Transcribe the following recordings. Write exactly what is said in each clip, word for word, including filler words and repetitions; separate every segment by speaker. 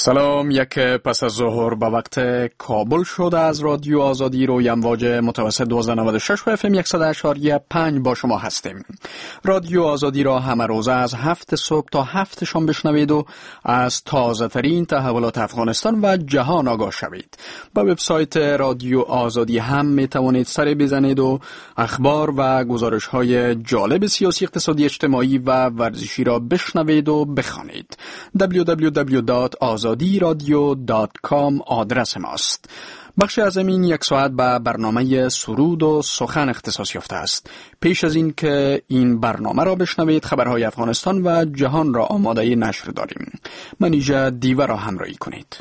Speaker 1: سلام. یک پس از ظهر به وقت کابل شده از رادیو آزادی روی امواج متوسط دویست و نود و شش و اف ام صد و اشاری پنج با شما هستیم. رادیو آزادی را همه روزه از هفت صبح تا هفت شام بشنوید و از تازه ترین تحولات افغانستان و جهان آگاه شوید. با وبسایت رادیو آزادی هم می توانید سر بزنید و اخبار و گزارش های جالب سیاسی، اقتصادی، اجتماعی و ورزشی را بشنوید و بخوانید. دبلیو دبلیو دبلیو دات آزادی رادیو دات کام آدرس ماست. بخش از این یک ساعت به برنامه سرود و سخن اختصاص یافته است. پیش از این که این برنامه را بشنوید، خبرهای افغانستان و جهان را آماده نشر داریم. منیژه دیوه را همراهی کنید.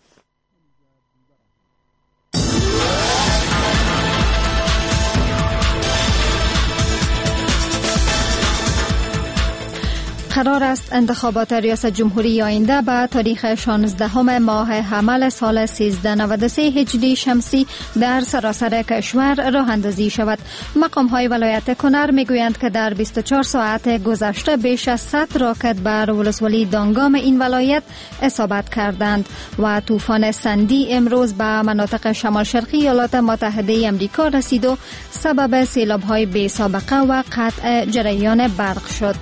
Speaker 2: قرار است انتخابات ریاست جمهوری آینده به تاریخ شانزدهم ماه حمل سال سیزده نود و سه هجری شمسی در سراسر کشور راه اندازی شود. مقام های ولایت کنر میگویند که در بیست و چهار ساعت گذشته بیش از صد راکت بر ولسوالی دانگام این ولایت اصابت کردند و طوفان سندی امروز به مناطق شمال شرقی ایالات متحده آمریکا رسید و سبب سیلاب های بی سابقه و قطع جریان برق شد.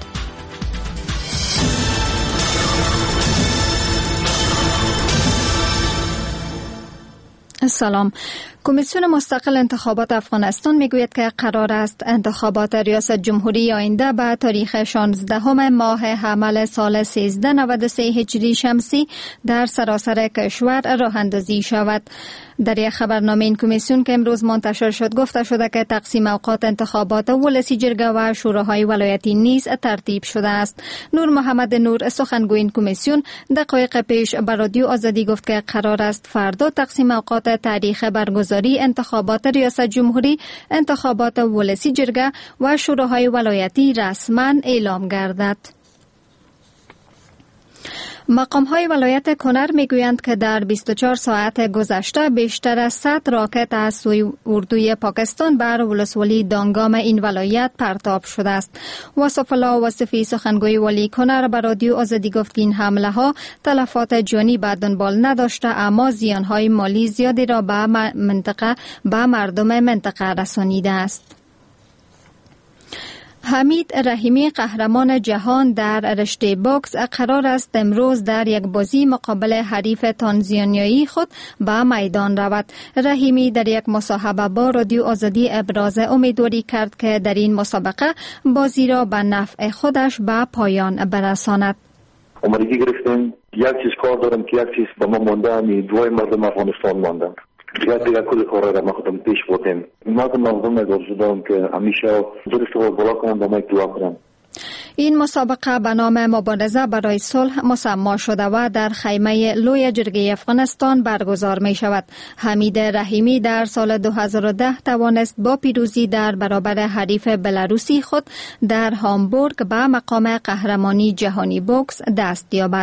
Speaker 2: سلام. کمیسیون مستقل انتخابات افغانستان میگوید که قرار است انتخابات ریاست جمهوری آینده به تاریخ شانزدهم ماه حمل سال سیزده نود و سه هجری شمسی در سراسر کشور راه اندازی شود. در یک خبرنامه این کمیسیون که امروز منتشر شد گفته شده که تقسیم اوقات انتخابات ولسی جرگه و شوراهای ولایتی نیز ترتیب شده است. نور محمد نور، سخنگوی این کمیسیون، دقایق پیش به رادیو آزادی گفت که قرار است فردا تقسیم اوقات تاریخ برگزاری انتخابات ریاست جمهوری، انتخابات ولسی جرگه و شوراهای ولایتی رسما اعلام گردد. مقام های ولایت کنر میگویند که در بیست و چهار ساعت گذشته بیشتر از صد راکت از سوی اردوی پاکستان بر ولسوالی دانگام این ولایت پرتاب شده است. وصف الله وصفی، سخنگوی ولی کنر، به رادیو آزادی گفت که این حمله ها تلفات جانی به دنبال نداشته، اما زیان های مالی زیادی را به منطقه به مردم منطقه رسانیده است. حمید رحیمی، قهرمان جهان در رشته بوکس، قرار است امروز در یک بازی مقابل حریف تانزانیایی خود به میدان رود. رحیمی در یک مصاحبه با رادیو آزادی ابراز امیدواری کرد که در این مسابقه بازی را به نفع خودش به پایان برساند.
Speaker 3: آمادگی گرفتیم، یک چیز کار دارم که یک چیز به ما مانده، همی دوای مردم افغانستان ماندن. دیگر دیگر کل کار را ما خودم پیش بودیم. مردم مردم نگرزو دارم که همیشه درست رو بالا کنم با ما دعا کنم.
Speaker 2: این مسابقه به نام مبارزه برای صلح مسما شده و در خیمه لوی جرگه افغانستان برگزار می شود. حمید رحیمی در سال دو هزار و ده توانست با پیروزی در برابر حریف بلاروسی خود در هامبورگ به مقام قهرمانی جهانی بوکس دست یابد.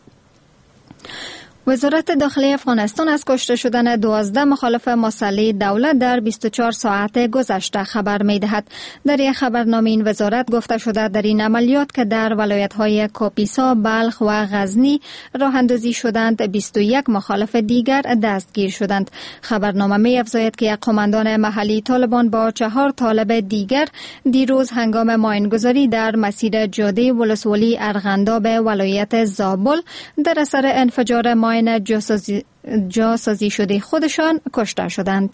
Speaker 2: وزارت داخلی افغانستان از کشته شدن دوازده مخالف مسلح دولت در بیست و چهار ساعت گذشته خبر می دهد. در یک خبرنامه این وزارت گفته شده در این عملیات که در ولایت‌های کاپیسا، بلخ و غزنی راه اندازی شدند، بیست و یک مخالف دیگر دستگیر شدند. خبرنامه می افزاید که یک قماندان محلی طالبان با چهار طالب دیگر دیروز هنگام ماینگذاری در مسیر جاده ولسوالی ارغنداب ولایت زابل در اثر انفجار ماین جاسازی, جاسازی شده خودشان کشته شدند.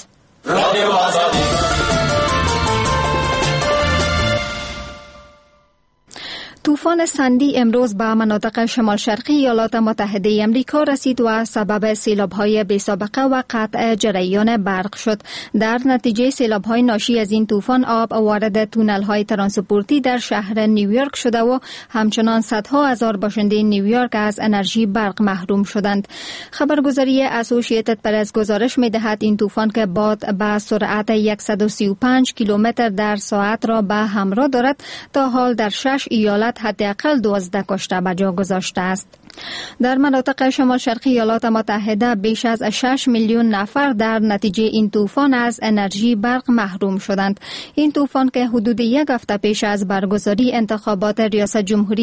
Speaker 2: طوفان سندی امروز به مناطق شمال شرقی ایالات متحده آمریکا رسید و سبب سیلاب‌های بی‌سابقه و قطع جریان برق شد. در نتیجه سیلاب‌های ناشی از این طوفان آب وارد تونل‌های ترانسپورتی در شهر نیویورک شده و همچنان صدها هزار باشنده نیویورک از انرژی برق محروم شدند. خبرگزاری اسوسییتد پرس گزارش می‌دهد این طوفان که باد به سرعت صد و سی و پنج کیلومتر در ساعت را به همراه دارد تا حال در شش ایالت حداقل دوازده کشته به جا گذاشته است. در مناطق شمال شرقی ایالات متحده بیش از شش میلیون نفر در نتیجه این طوفان از انرژی برق محروم شدند. این طوفان که حدود یک هفته پیش از برگزاری انتخابات ریاست جمهوری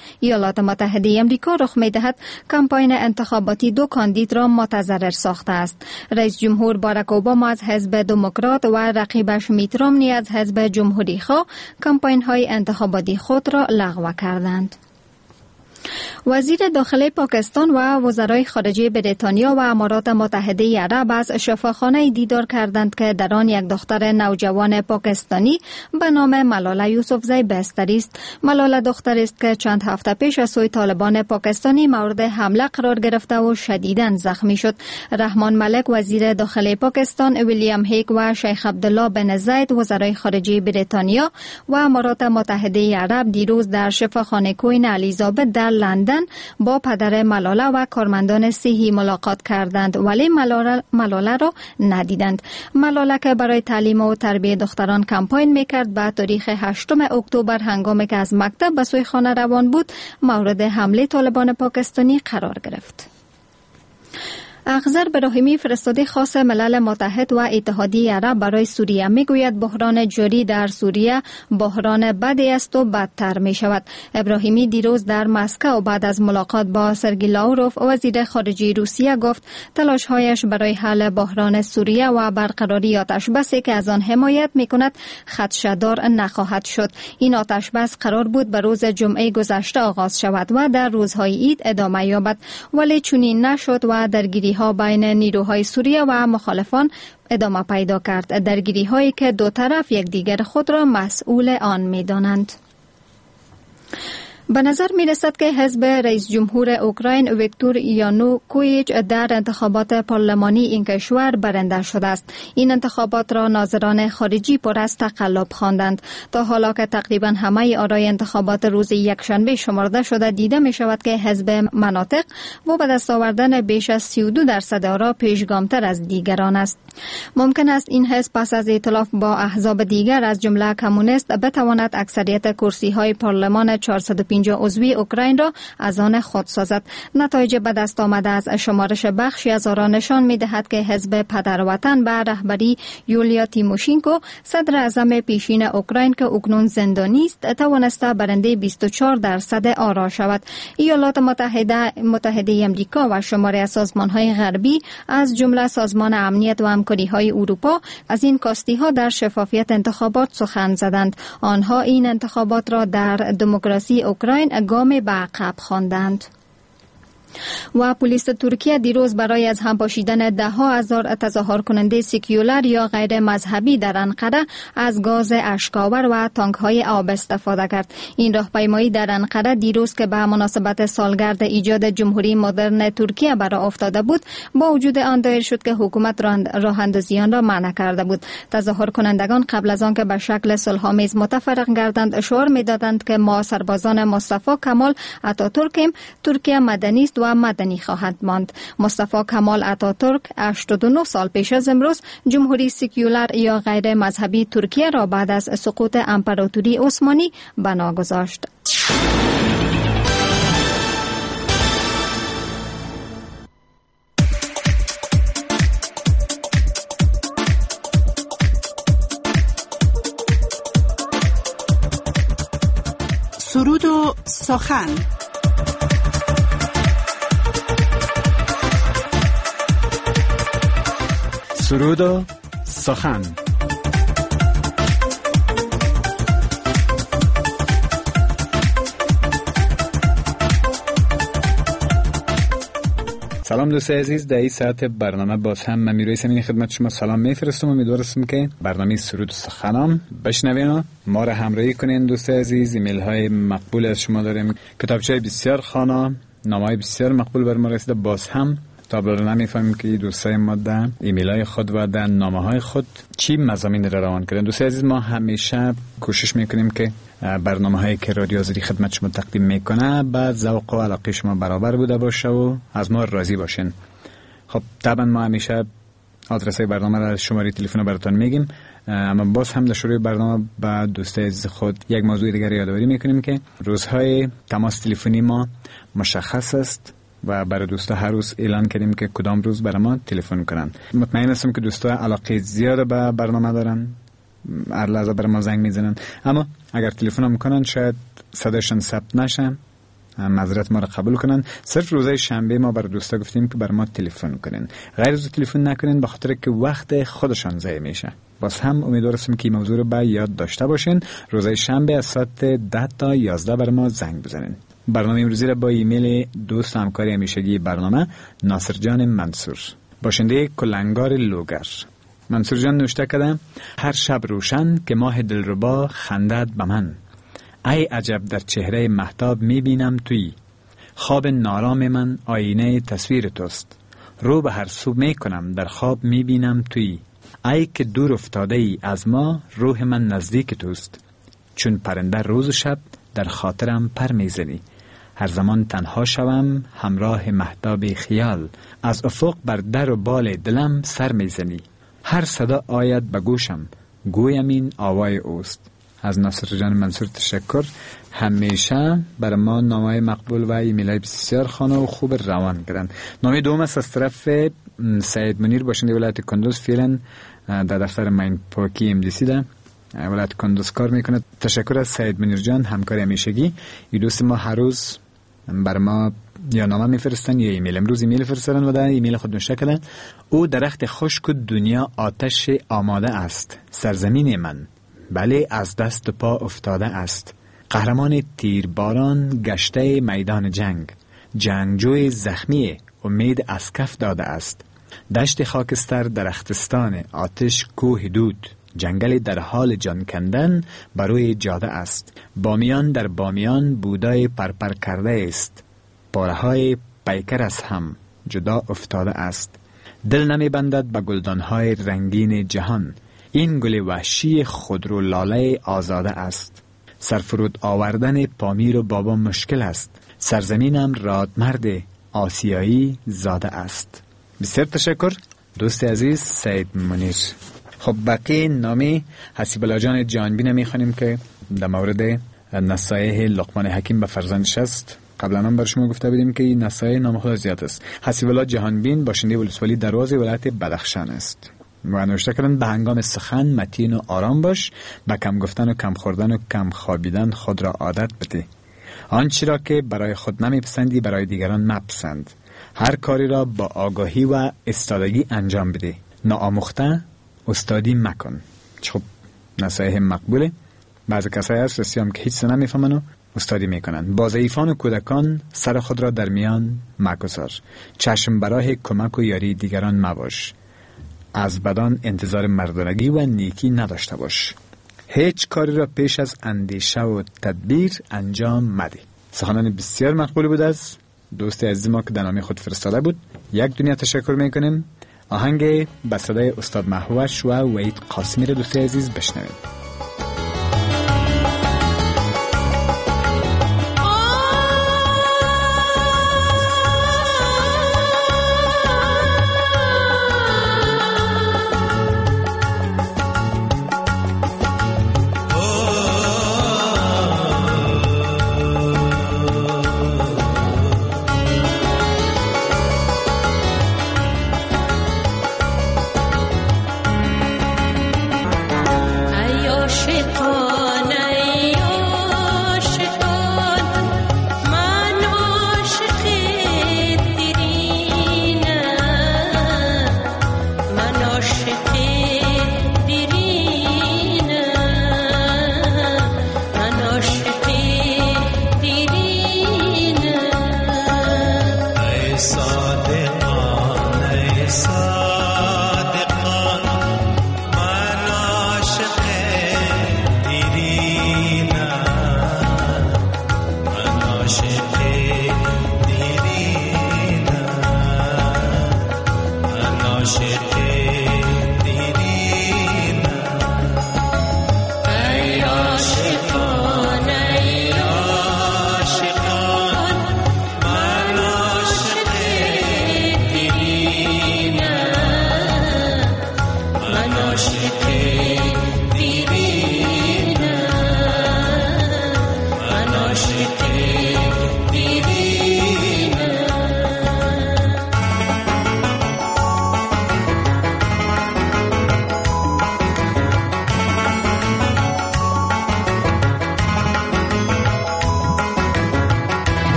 Speaker 2: ایالات متحده آمریکا رخ می‌دهد کمپاین انتخاباتی دو کاندید را متضرر ساخته است. رئیس جمهور باراک اوباما از حزب دموکرات و رقیبش میت رامنی از حزب جمهوری‌خواه کمپاین‌های انتخاباتی خود را لغو کردند. وزیر داخلی پاکستان و وزرای خارجه بریتانیا و امارات متحده عرب از شفاخانه دیدار کردند که در آن یک دختر نوجوان پاکستانی به نام ملاله یوسفزئی بستری است. ملاله دختری است که چند هفته پیش از سوی طالبان پاکستانی مورد حمله قرار گرفته و شدیداً زخمی شد. رحمان ملک وزیر داخلی پاکستان، ویلیام هیک و شیخ عبدالله بن زاید وزرای خارجه بریتانیا و امارات متحده عرب دیروز در شفاخانه کوین الیزابت در لندن با پدر ملاله و کارمندان صحی ملاقات کردند ولی ملاله, ملاله را ندیدند. ملاله که برای تعلیم و تربیت دختران کمپاین میکرد به تاریخ هشتم اکتبر هنگامی که از مکتب به سوی خانه روان بود مورد حمله طالبان پاکستانی قرار گرفت. اخضر براهیمی فرستاده خاص ملل متحد و اتحادیه عرب برای سوریه میگوید بحران جاری در سوریه بحران بدی است و بدتر می شود. ابراهیمی دیروز در مسکو بعد از ملاقات با سرگئی لاوروف وزیر خارجه روسیه گفت تلاش‌هایش برای حل بحران سوریه و برقراری آتشبسی که از آن حمایت میکند خدشه‌دار نخواهد شد. این آتشبس قرار بود به روز جمعه گذشته آغاز شود و در روزهای عید ادامه یابد ولی چنین نشد و درگیری ها بین نیروهای سوریه و مخالفان ادامه پیدا کرد، درگیری هایی که دو طرف یکدیگر خود را مسئول آن می دانند. به نظر می رسد که حزب رئیس جمهور اوکراین ویکتور یانوکویچ در انتخابات پارلمانی این کشور برنده شده است. این انتخابات را ناظران خارجی پر از تقلب خواندند. تا حالا که تقریبا همه آرای انتخابات روز یکشنبه شمرده شده دیده می شود که حزب مناطق و به دست آوردن بیش از سی و دو درصد آرا پیشگامتر از دیگران است. ممکن است این حزب پس از ائتلاف با احزاب دیگر از جمله کمونیست بتواند اکثریت کرسی های پارلمان چهارصد و پنجاه عضوی اوکراین را از آن خود سازد. نتایج به دست آمده از شمارش بخشی از آرا نشان می دهد که حزب پدروطن به رهبری یولیا تیموشینکو صدر اعظم پیشین اوکراین که اکنون زندانی است توانسته برنده بیست و چهار درصد آرا شود. ایالات متحده متحده آمریکا و شماری از سازمان‌های غربی از جمله سازمان امنیت و همکاری‌های اروپا از این کاستی‌ها در شفافیت انتخابات سخن زدند. آنها این انتخابات را در دموکراسی اوکراین گام به عقب خواندند. و پلیس ترکیه دیروز برای از هم پاشیدن ده ها هزار تظاهر کننده سکولار یا غیر مذهبی در انقره از گاز اشک‌آور و تانک های آب استفاده کرد. این راهپیمایی در انقره دیروز که به مناسبت سالگرد ایجاد جمهوری مدرن ترکیه برآ افتاده بود با وجود آن دایر شد که حکومت راه اندازیان را منع کرده بود. تظاهر کنندگان قبل از آن که به شکل صلح‌آمیز متفرق گردند شعار می‌دادند که ما سربازان مصطفی کمال اتاتورکیم، ترکیه مدنی است و مدنی خواهد ماند. مصطفی کمال اتاتورک هشتاد و نه سال پیش از امروز جمهوری سکولار یا غیر مذهبی ترکیه را بعد از سقوط امپراتوری عثمانی بنا گذاشت.
Speaker 4: سرود و سخن.
Speaker 1: سرود و سخن. سلام دوستای عزیز، در این ساعت برنامه باز هم من میروی سمین خدمت شما سلام میفرستم. امیدوارم که برنامه سرود و سخنم بشنوین، ما را همراهی کنین. دوستای عزیز، ایمیل های مقبول از شما داریم، کتابچه بسیار خوانا، نامه‌های بسیار مقبول بر ما رسیده. باز هم تا بلر نمیفهمیم که دوستای ما در ایمیل های خود و در نامه های خود چی مضامین را روان کردن. دوستای عزیز، ما همیشه کوشش میکنیم که برنامه هایی که رادیو آزادی خدمت شما تقدیم میکنه با ذوق و علاقه شما برابر بوده باشه و از ما راضی باشین. خب طبعا ما همیشه آدرس برنامه را شماره تلفن براتون میگیم، اما باز هم در شروع برنامه با دوستای عزیز خود یک موضوع دیگر یادآوری میکنیم که روزهای تماس تلفنی ما مشخص است و برای دوستا هر روز اعلان کردیم که کدام روز برای ما تلفن کنن. مطمئن هستم که دوستا علاقه زیاد به برنامه دارن، هر لحظه برای ما زنگ میزنن، اما اگر تلفن هم کنن شاید صداشون ثبت نشه
Speaker 5: معذرت ما را قبول کنن. صرف روزای شنبه ما بر دوستا گفتیم که بر ما تلفن کنین، غیر از تلفن نکنین، به خاطر که وقت خودشان ضایع میشه. باز هم امیدوارم که این موضوع رو به یاد داشته باشین. روزای شنبه از ساعت ده تا یازده بر ما زنگ بزنین. برنامه امروزی را با ایمیل دوست همکاری همیشگی برنامه ناصر جان منصور، باشنده کلنگار لوگر. منصور جان نوشته کرده: هر شب روشن که ماه دلربا خندد به من، ای عجب در چهره مهتاب میبینم تویی. خواب نارام من آینه تصویر توست، رو به هر سو میکنم در خواب میبینم تویی. ای که دور افتاده ای از ما، روح من نزدیک توست. چون پرنده روز و شب در خاطرم پر میزنی. هر زمان تنها شوم همراه مهتاب خیال، از افق بر در و بال دلم سر میزنی. هر صدا آید به گوشم، گویم این آوای اوست. از ناصر جان منصور تشکر. همیشه بر ما نامه مقبول و ایمیل بسیار خانه و خوب روان کردن. نامه دوم است از طرف سید منیر، باشنده ولایت کندوز، فعلا در دفتر ماین پاکی ام دی سی ده ولایت کندوز کار میکنه. تشکر از سید منیر جان، همکار همیشگی. این دوست ما هر روز بر ما یا نامه میفرستن یا ایمیل. امروز ایمیل فرستادن و در ایمیل خود نوشته کردن: او درخت خشک و دنیا آتش آماده است. سرزمین من بله از دست پا افتاده است. قهرمان تیرباران گشته میدان جنگ، جنگجوی زخمی امید از کف داده است. دشت خاکستر درختستان، آتش کوه دود، جنگل در حال جان کندن بروی جاده است. بامیان در بامیان بودای پرپر کرده است. پارهای پیکر از هم جدا افتاده است. دل نمی بندد به گلدانهای رنگین جهان. این گل وحشی خودرو لاله آزاده است. سرفرود آوردن پامیر و بابا مشکل است. سرزمینم رادمرد آسیایی زاده است. بسیار تشکر دوست عزیز سید منیر. خب بقیه نامی حسیب الله جان جانبین میخوانیم که در مورد نصایح لقمان حکیم به فرزندش است. قبلا هم بر شما گفته بودیم که این نصایح نام خود زیاد است. حسیب الله جهانبین باشنده ولسوالی دروازه ولایت بدخشان است و نوشته کردن: به هنگام سخن متین و آرام باش، به کم گفتن و کم خوردن و کم خوابیدن خود را عادت بده. آنچه را که برای خود نمیپسندی برای دیگران مپسند. هر کاری را با آگاهی و استادگی انجام بده. ناآموخته استادی مکن. خب نصایح مقبوله. بعضی کسایی هست رسیم که هیچ سه نمیفهمن و استادی میکنن. با ضعیفان و کودکان سر خود را در میان مگذار. چشم برای کمک و یاری دیگران مباش. از بدان انتظار مردانگی و نیکی نداشته باش. هیچ کاری را پیش از اندیشه و تدبیر انجام مده. سخنان بسیار مقبول بود از دوست عزیز ما که در نام خود فرستاده بود. یک دنیا تشکر میکنیم. آهنگ به صدای استاد محوش و وحید قاسمی را دوست عزیز بشنوید.
Speaker 6: Ay,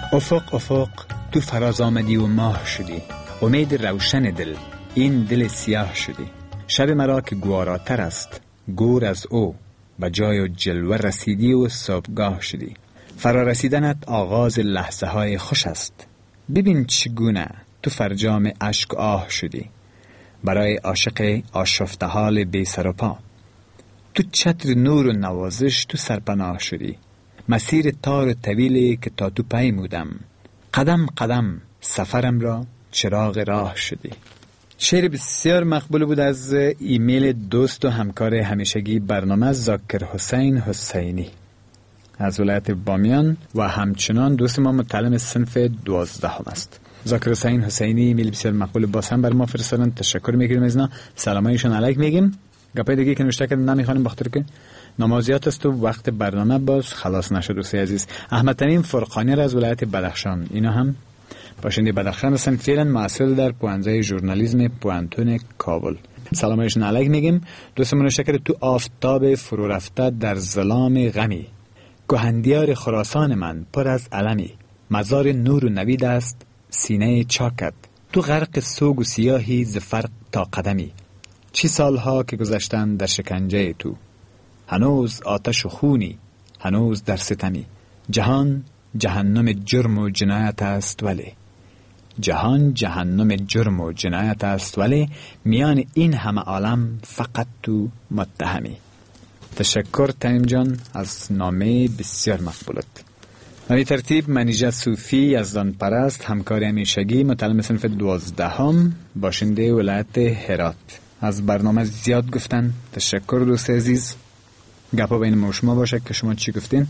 Speaker 5: افق افق تو فراز آمدی و ماه شدی، امید روشن دل این دل سیاه شدی. شب مرا که گواراتر است گور از او، به جای و جلوه رسیدی و صبحگاه شدی. فرا رسیدنت آغاز لحظه های خوش است، ببین چگونه تو فرجام اشک آه شدی. برای عاشق آشفته حال بی سر و پا، تو چتر نور و نوازش تو سرپناه شدی. مسیر تار طویلی که تا تو پیمودم، قدم قدم سفرم را چراغ راه شدی. شعر بسیار مقبول بود از ایمیل دوست و همکار همیشگی برنامه ذاکر حسین حسینی از ولایت بامیان و همچنان دوست ما متعلم صنف دوازدهم است. ذاکر حسین حسینی ایمیل بسیار مقبول باز هم بر ما فرستادن، تشکر میگیریم از اینا، سلامایشون علیک میگیم. گپای دیگه که نوشته کردن نمیخوانیم بخاطر که نمازیات است و وقت برنامه باز خلاص نشد. دوستی عزیز احمد تمیم فرقانی را از ولایت بدخشان، اینا هم باشنده بدخشان هستن، فعلا مسئول در پوانزه ژورنالیسم پوانتون کابل. سلامایشون علیک میگیم. دوستمون نوشته کرده تو آفتاب فرو رفته در ظلام غمی، کهندیار خراسان من پر از علمی، مزار نور و نوید است سینه چاکت، تو غرق سوگ و سیاهی ز فرق تا قدمی. چی سالها که گذشتن در شکنجه تو، هنوز آتش و خونی هنوز در ستمی. جهان جهنم جرم و جنایت است ولی، جهان جهنم جرم و جنایت است ولی، میان این همه عالم فقط تو متهمی. تشکر تمیم جان از نامه بسیار مقبولت. به ترتیب منیژه صوفی از دان پرست، همکار همیشگی، متعلم صنف دوازدهم، باشنده ولایت هرات، از برنامه زیاد گفتن. تشکر دوست عزیز. گپا بین ما و شما باشه که شما چی گفتین.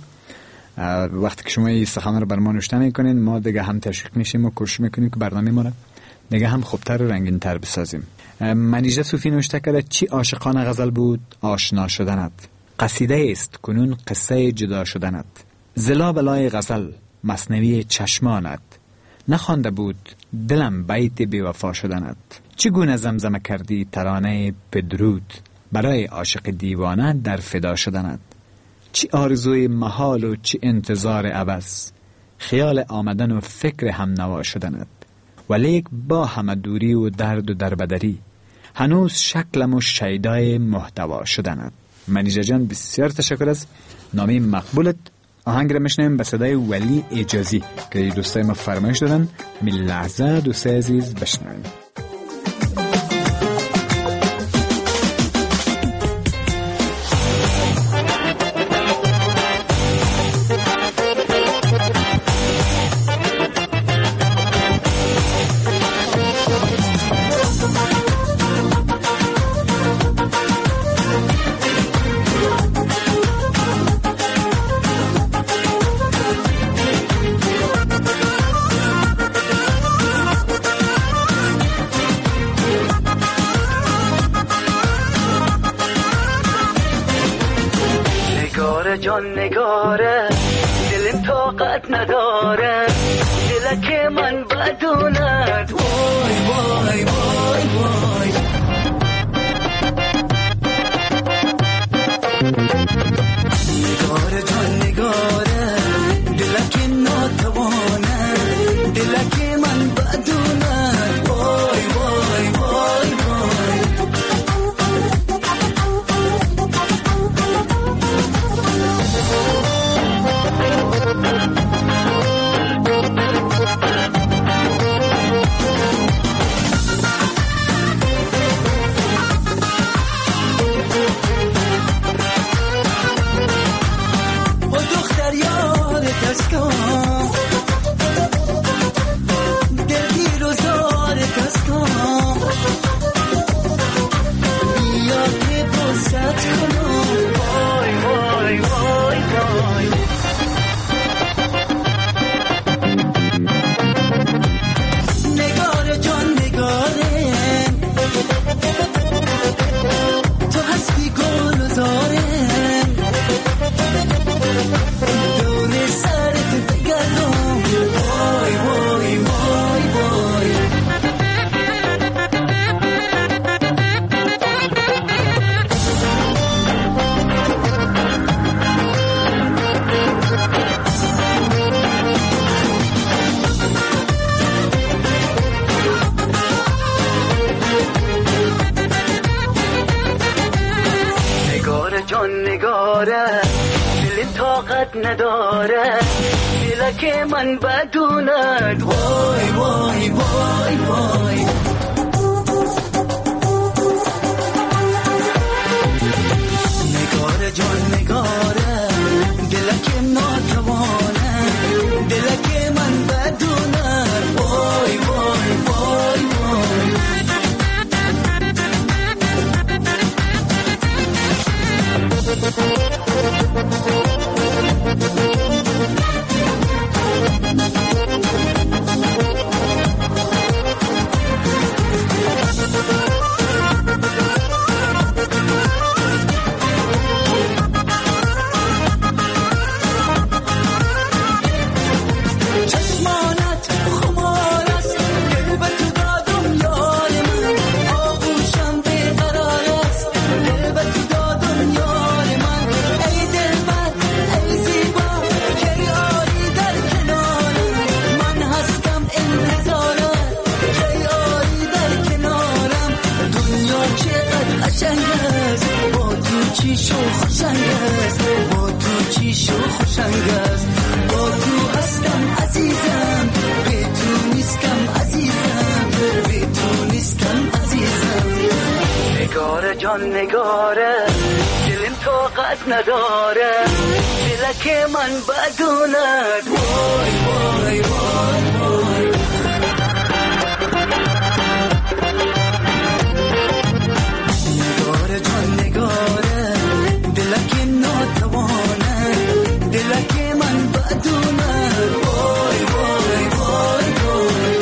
Speaker 5: وقتی که شما این سخن رو بر ما نوشته میکنین، ما دیگه هم تشویق میشیم و کوشش میکنیم که برنامه ما رو دیگه هم خوبتر و رنگین تر بسازیم. منیژه صوفی نوشته کرده چی عاشقانه غزل بود آشنا شدنت، قصیده است کنون قصه جدا شدنت. زلا بلای غزل مثنوی چشمانت، نخوانده بود دلم بیت بی وفا شدنت. چگونه زمزمه کردی ترانه بدرود، برای عاشق دیوانه در فدا شدنت. چی آرزوی محال و چی انتظار عوض، خیال آمدن و فکر هم نوا شدنت. ولیک با همه دوری و درد و دربدری، هنوز شکلم و شیدای محتوا شدنت. منیژه جان بسیار تشکر از نامه مقبولت. آهنگ را میشنیم به صدای ولی اجازی که دوستای ما فرمایش دادن. می لحظه دوستای عزیز بشنویم.
Speaker 6: جان نگاره دلم طاقت نداره، دلک من بدوند وای وای وای وای. نگاره جان نگاره دلک ناتوانه، دلک من بدوند وای وای وای وای. طاقت نداره دلک من بدوند وای وای وای وای نگاره جان نگاره دلک ناتوانه دلک من بدوند وای وای وای وای نگاره دلم طاقت نداره دلک من بدوند وای وای وای وای نگاره جان نگاره دلک ناتوانه دلک من بدوند وای وای وای وای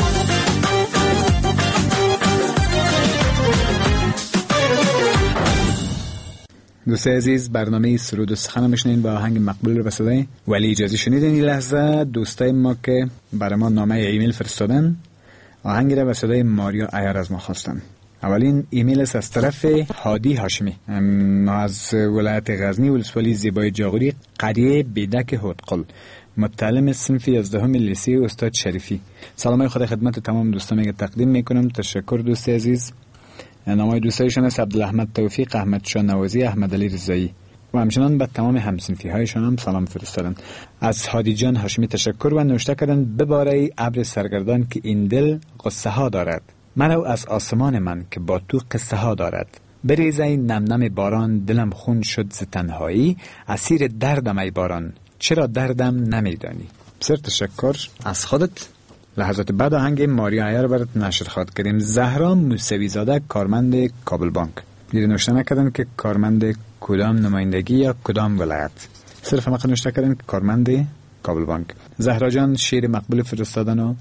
Speaker 5: دوستای عزیز، برنامه سرود و سخن میشنین با آهنگ مقبول رو صدای ولی اجازی شنیدین. این لحظه دوستای ما که برای ما نامه ایمیل فرستادن آهنگی رو به صدای ماریا عیار از ما خواستن. اولین ایمیل است از طرف هادی هاشمی، ما از ولایت غزنی، ولسوالی زیبای جاغوری، قریه بیدک هودقل، متعلم صنف یازدهم لیسه استاد شریفی. سلام خدا خدمت تمام دوستان تقدیم میکنم. تشکر دوست عزیز. نامای دوستایشان است عبدالاحمد توفیق، احمد شاه نوازی، احمد علی رضایی و همچنان به تمام همصنفی هایشان هم سلام فرستادن. از هادی جان هاشمی تشکر و نوشته کردن بباره ابر سرگردان که این دل قصه ها دارد، مرو از آسمان من که با تو قصه ها دارد، بریزه نم نم باران دلم خون شد ز تنهایی، اسیر دردم ای باران چرا دردم نمیدانی. بسیار تشکر از خودت. لحظات بعد آهنگ ماریا عیار برات نشر خواهد کردیم. زهرا موسوی زاده، کارمند کابل بانک. دیگه نوشته نکردن که کارمند کدام نمایندگی یا کدام ولایت، صرف فقط نوشته کردن که کارمند کابل بانک. زهرا جان شعر مقبول فرستادن و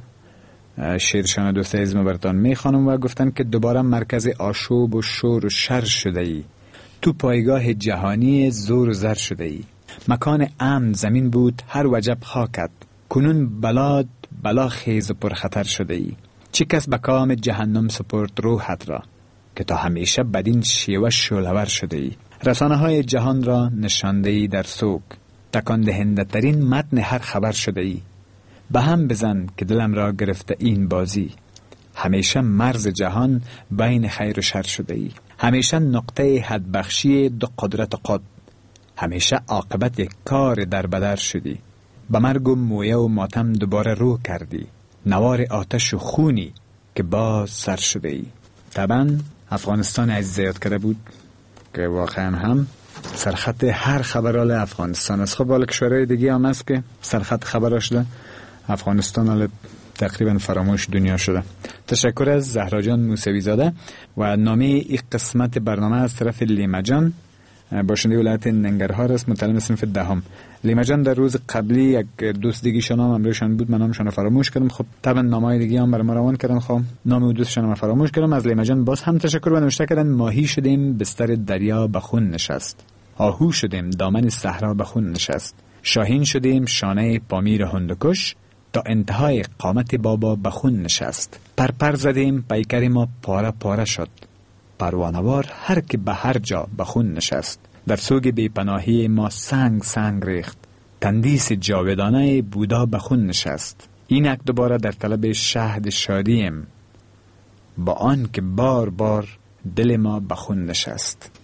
Speaker 5: شعرشان دوست عزیزم براتون میخوانم و گفتن که دوباره مرکز آشوب و شور و شر شده ای، تو پایگاه جهانی زور و زر شده ای، مکان امن زمین بود هر وجب خاکت، کنون بلاد بلا خیز و پرخطر شده ای، چی کس به کام جهنم سپرد روحت را، که تا همیشه بدین شیوه شولور شده ای، رسانه های جهان را نشانده ای در سوگ، تکان دهنده ترین متن هر خبر شده ای، به هم بزن که دلم را گرفته این بازی، همیشه مرز جهان بین خیر و شر شده ای، همیشه نقطه حد بخشی دو قدرت و قد، همیشه عاقبت یک کار در بدر شدی، به مرگ و مویه و ماتم دوباره رو کردی، نوار آتش و خونی که باز سر شده ای. طبعا افغانستان عزیز یاد کرده بود که واقعا هم سرخط هر خبرال افغانستان است. خب حالا کشورهای دیگه هم هست که سرخط خبرها شده، افغانستان حالا تقریبا فراموش دنیا شده. تشکر از زهرا جان موسوی زاده. و نامه این قسمت برنامه از طرف لیما جان، باشنده ولایت ننگرهار است، متعلم صنف دهم. لیما جان در روز قبلی یک دوست دیگه شنام امروشان بود، من نامشان فراموش کردم. خب طبعا نامای دیگه هم برام روان کردن، خب نام دوستشان هم فراموش کردم. از لیما جان باز هم تشکر و نوشته کردن ماهی شدیم بستر دریا به خون نشست، آهو شدیم دامن صحرا به خون نشست، شاهین شدیم شانه پامیر هندوکش، تا انتهای قامت بابا به خون نشست، پر پر زدیم پیکر ما پاره پاره شد، پروانوار هر که به هر جا به خون نشست، در سوگ بیپناهی ما سنگ سنگ ریخت، تندیس جاودانه بودا به خون نشست، اینک دوباره در طلب شهد شادیم، با آن که بار بار دل ما به خون نشست.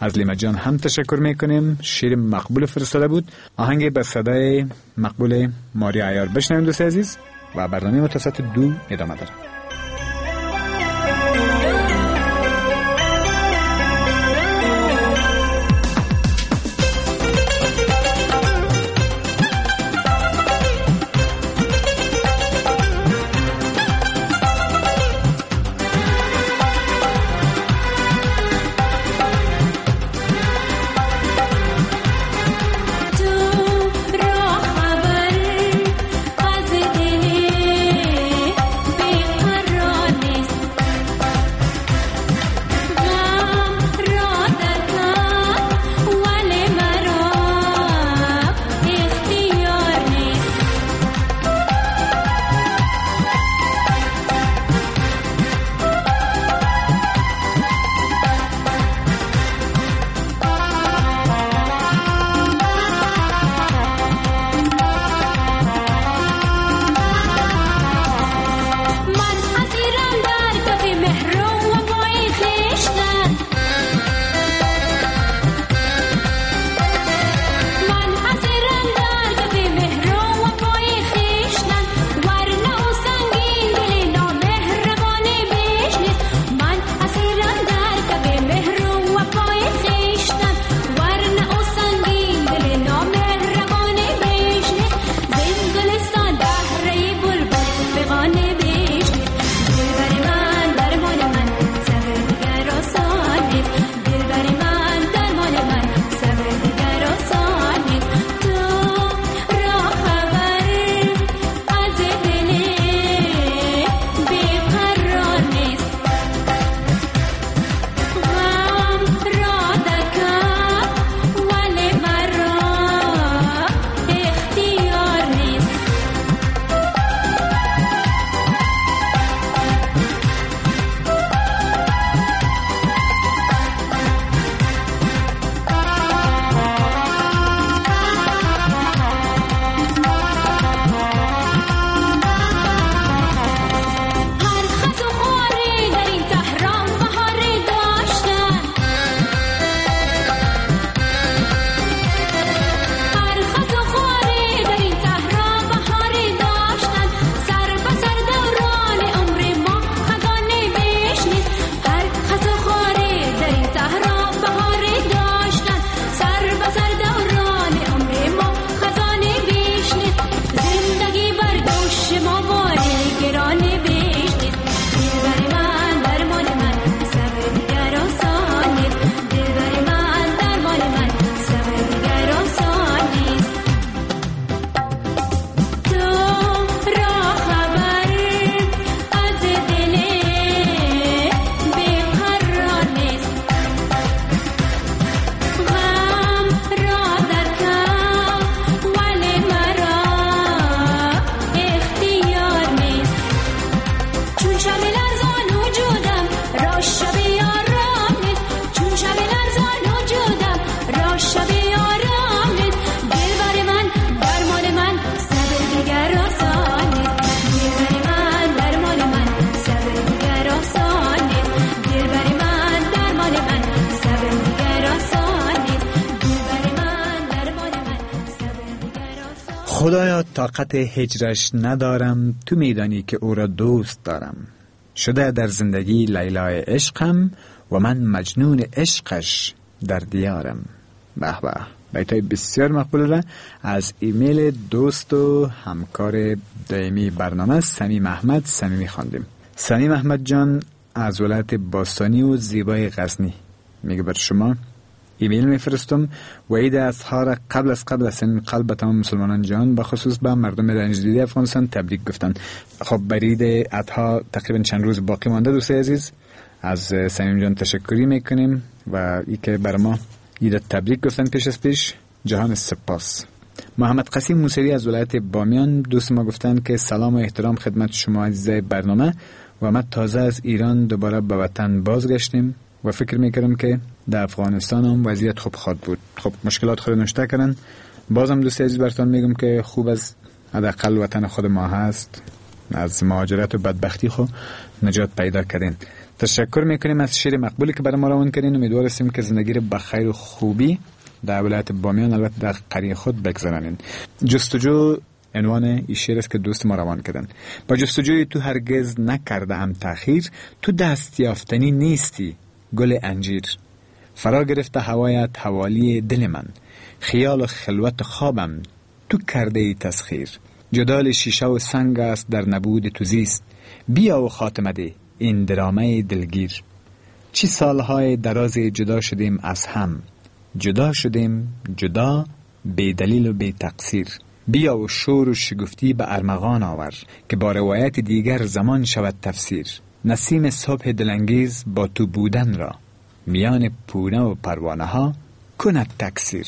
Speaker 5: از لیما جان هم تشکر میکنیم. شیر مقبول فرستاده بود. آهنگ به صدای مقبول ماریا عیار بشنویم دوست عزیز و برنامه متوسط دو ادامه داره. خدایا طاقت هجرش ندارم، تو میدانی که او را دوست دارم. شده در زندگی لیلای عشقم و من مجنون عشقش در دیارم. به به، بیتای بسیار مقبوله از ایمیل دوست و همکار دائمی برنامه صمیم احمد صمیمی خواندیم. صمیم احمد جان از ولایت باستانی و زیبای غزنی میگه بر شما ایمیل میفرستم و عید اضحی را قبل از قبل از این قلب تمام مسلمانان جهان به خصوص به مردم رنج دیده افغانستان تبریک گفتن. خب بر عید اضحی تقریبا چند روز باقی مانده دوست عزیز، از صمیم جان تشکری میکنیم و ای که بر ما عید تبریک گفتن پیش از پیش جهان سپاس. محمد قاسم موسوی از ولایت بامیان دوست ما گفتن که سلام و احترام خدمت شما عزیزای برنامه و ما تازه از ایران دوباره به وطن بازگشتیم و فکر میکردم که در افغانستان هم وضعیت خوب خواهد بود. خب مشکلات خود نشته کردن. بازم دوستی عزیز براتون میگم که خوب از حداقل وطن خود ما هست، از مهاجرت و بدبختی خود نجات پیدا کردین. تشکر میکنیم از شعر مقبولی که برای ما روان کردین. امیدوار هستیم که زندگی رو به خیر و خوبی در ولایت بامیان، البته در قریه خود بگذرانین. جستجو عنوان این شعر است که دوست ما روان کردن. با جستجوی تو هرگز نکرده ام تأخیر، تو دست یافتنی نیستی گل انجیر. فرا گرفته هوایت حوالی دل من، خیال و خلوت خوابم تو کرده ای تسخیر. جدال شیشه و سنگ است در نبود تو زیست، بیا و خاتمه ده این درامه دلگیر. چی سالهای دراز جدا شدیم از هم، جدا شدیم جدا بی دلیل و بی تقصیر. بیا و شور و شگفتی به ارمغان آور، که با روایت دیگر زمان شود تفسیر. نسیم صبح دلانگیز با تو بودن را، میان پونه و پروانه ها کند تکثیر.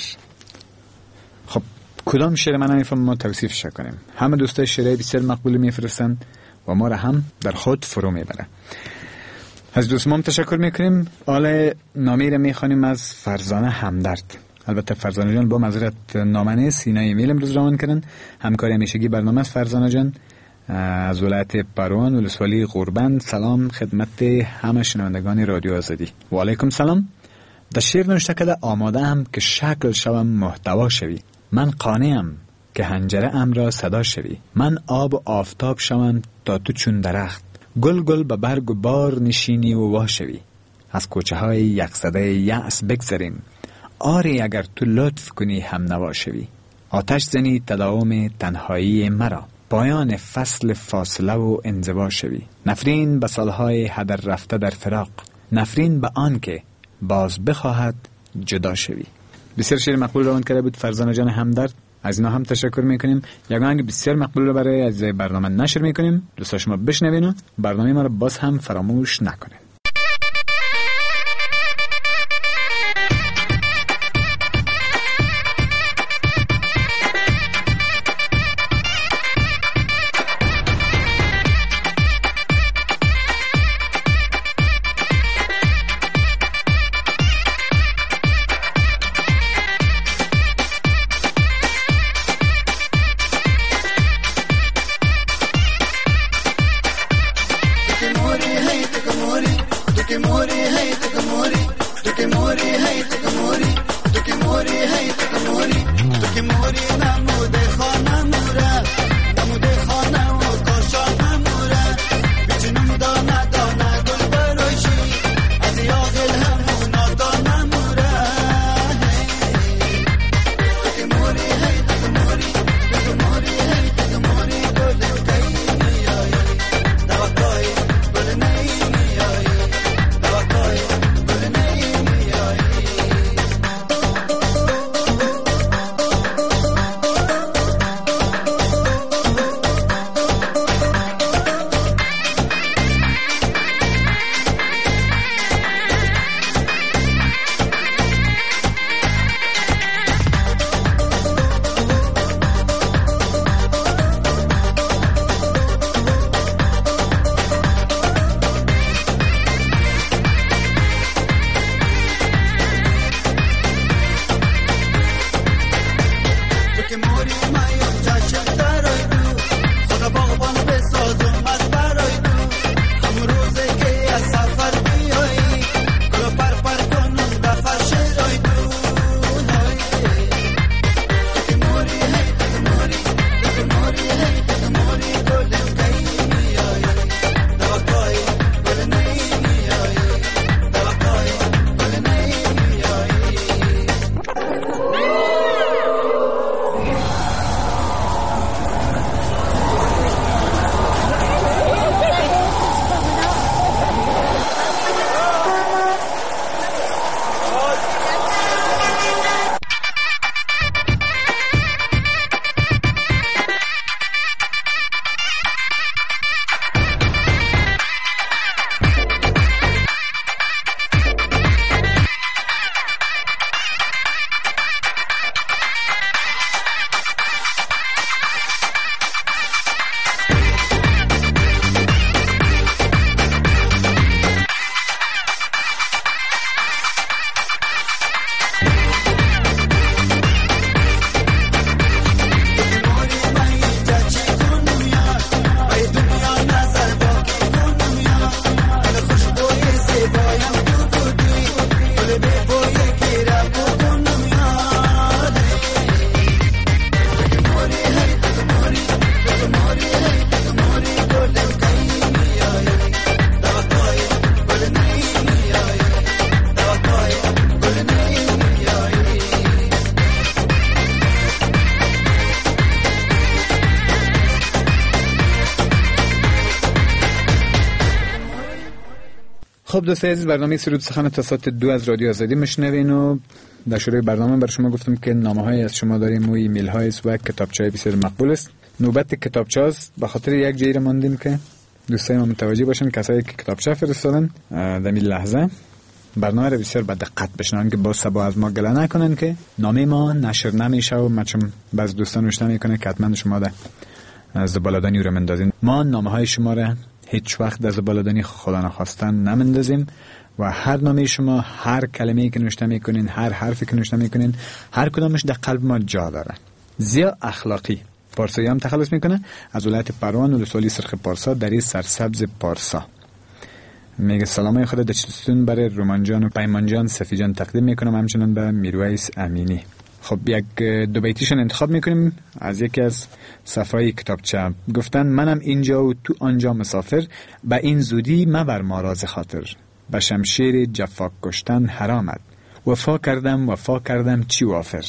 Speaker 5: خب کدام شعر من نمیفهم ما توصیفش کنیم؟ همه دوستای شعرهای بسیار مقبول میفرستن و ما را هم در خود فرو میبره. از دوست ما تشکر میکنیم. حالا نامه را میخوانیم از فرزانه همدرد. البته فرزانه جان با معذرت نامه نیست، اینا ایمیل امروز روان کردن. همکاری همیشگی برنامه است فرزانه جان از ولایت پروان ولسوالی قربان. سلام خدمت همه شنوندگان رادیو آزادی. و علیکم سلام. در شعر نوشته کده آماده ام که شکل شوم محتوا شوی، من قانعم که حنجره ام را صدا شوی. من آب و آفتاب شوم تا تو چون درخت، گل گل به برگ و بار نشینی و وا شوی. از کوچه های یکزده یأس بگذریم، آری اگر تو لطف کنی هم نوا شوی. آتش زنی تداوم تنهایی مرا، پایان فصل فاصله و انزوا شوی. نفرین به سالهای هدر رفته در فراق، نفرین به آن که باز بخواهد جدا شوی. بسیار شعر مقبول روان کرده بود فرزانه جان همدرد. از اینا هم تشکر میکنیم. یک آهنگ بسیار مقبول رو برای عزیزای برنامه نشر میکنیم. دوستا شما بشنوین و برنامه ما رو باز هم فراموش نکنید.
Speaker 6: Hey, take a morning.
Speaker 5: خب دوستای عزیز، برنامه سرود سخن تا ساعت دو از رادیو آزادی میشنوین و در شروع برنامه بر شما گفتم که نامه‌های از شما داریم و ایمیل های و کتابچه‌های بسیار مقبول است. نوبت کتابچه است. به خاطر یک جایی ماندیم که دوستای ما متوجه باشن، کسایی که کتابچه فرستادن در این لحظه برنامه را بسیار با دقت بشنون که با سبا از ما گله نکنن که نامه ما نشر نمیشه و ما چون بعض دوستان نوشته میکنه که حتما شما ده از زبالدانی رو مندازین. ما نامه های شما را هیچ وقت در زبالدانی خدا نخواستن نمندازیم و هر نامه شما، هر کلمه‌ای که نوشته میکنین، هر حرفی که نوشته میکنین، هر کدامش در قلب ما جا داره. زیا اخلاقی پارسایی هم تخلص میکنه از ولایت پروان و ولسوالی سرخ پارسا در این سرسبز پارسا. میگه سلامای خدا دچتون برای رومان جان و پیمان جان صفی جان تقدیم میکنم، همچنان به میرویس امینی. خب یک دو بیتیشون انتخاب میکنیم از یکی از صفحای کتابچه. گفتن منم اینجا و تو آنجا مسافر، به این زودی مبر ما راز خاطر، به شمشیر جفا کشتن حرامد، وفا کردم وفا کردم چی وافر.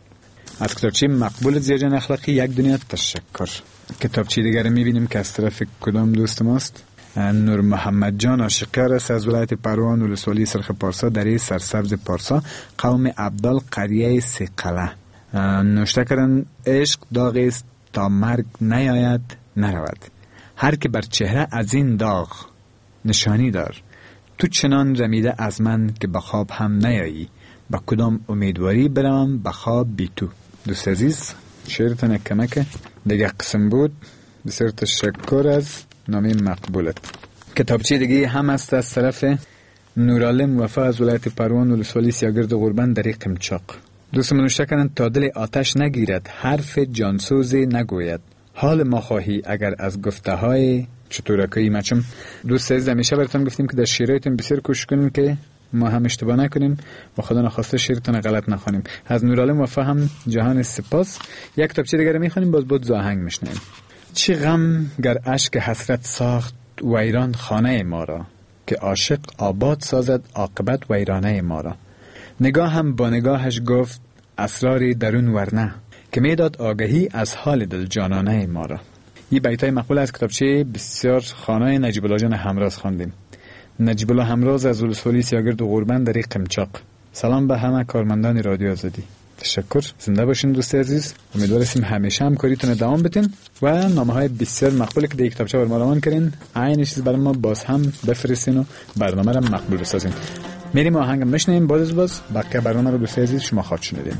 Speaker 5: از کتابچه مقبول زیرجان اخلاقی یک دنیا تشکر. کتابچه دیگر میبینیم که از طرف کدام دوست ماست؟ نور محمد جان عاشقیار است از ولایت پروان و ولسوالی سرخ پارسا در سرسبز پارسا، قوم عبدال قریه سیقله. نوشته کردن عشق داغ است تا مرگ نیاید نرود، هر که بر چهره از این داغ نشانی دار، تو چنان رمیده از من که به خواب هم نیایی، با کدام امیدواری برم به خواب بی تو. دوست عزیز شعرتان کمکه دیگه قسم بود. بسیار تشکر از نامه مقبولت. کتابچه دیگه هم است از طرف نورالم وفا از ولایت پروان و ولسوالی سیاگرد غربن در قمچاق. دوست من نوشته کردن تا دل آتش نگیرد، حرف جانسوزی نگوید، حال ما خواهی اگر از گفته های چطورکایی. مچم دوست عزیز همیشه براتون گفتیم که در شعرهایتون بسیار کوشش کنیم که ما هم اشتباه نکنیم و خدا نخواسته شعرتون غلط نخوانیم. از نورالم وفا هم جهان سپاس. یک کتابچه دیگه میخونیم، باز بود زاهنگ میشنیم. چی غم گر اشک حسرت ساخت ویران خانه ما را، که عاشق آباد سازد عاقبت ویرانه ما را. نگاه هم با نگاهش گفت اسراری درون ورنه، که میداد آگهی از حال دل جانانه ما را. این بیتای مقبول از کتابچه بسیار خانه نجیب الله جان همراز خواندیم. نجیب الله همراز از ولسوالی سیاگرد و غربن در قمچاق. سلام به همه کارمندان رادیو آزادی. تشکر، زنده باشین دوست عزیز. امیدوارم همیشه همکاریتون ادامه بدین و نامه‌های بسیار مقبولی که در کتابچه بر ما روان کردین عین چیز برای ما باز هم بفرستین و برنامه را مقبول بسازین. میریم آهنگ میشنویم، باز از باز بقیه برنامه رو دوست عزیز شما خواهد شنیدین.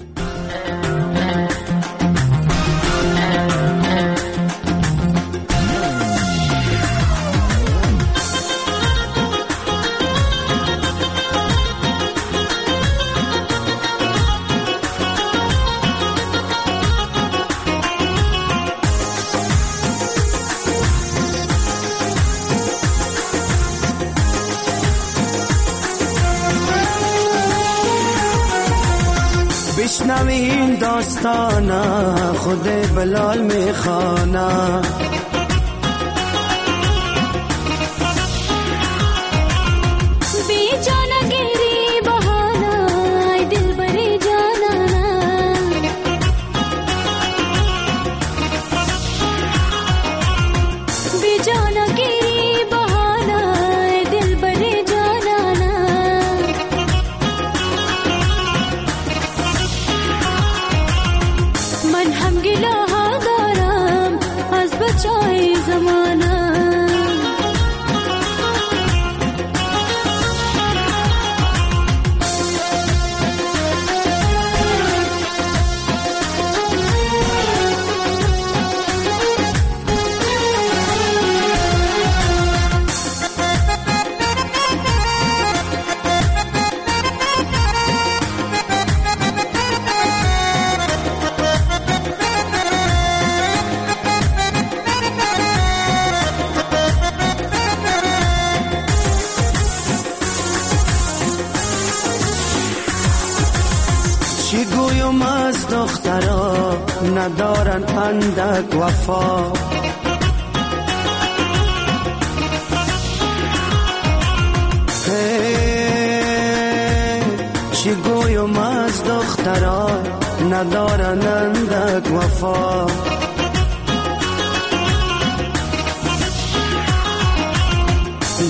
Speaker 6: بشنوین داستانا خود بلال میخوانا،
Speaker 7: بی جانا گیری بهانا دل بری جانا، بی جانا گیری بهانا دل بری جانا، من هم گله ها دارم از بچه‌های زمانه.
Speaker 6: چی گویم از دخترا ندارن اندک وفا، چی گویم از دخترا ندارن اندک وفا،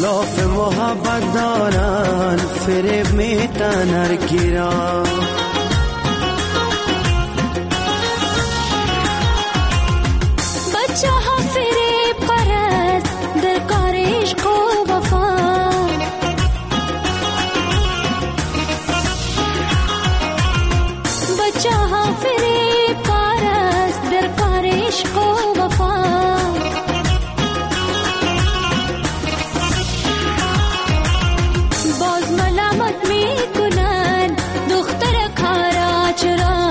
Speaker 6: لاف محبت دارن فریب میتن هر گیرا
Speaker 7: بچه ها فریب قرد در کار عشق و وفا بچه ها فریب قرد در کار عشق و وفا باز ملامت میکنن دختر کارا چرا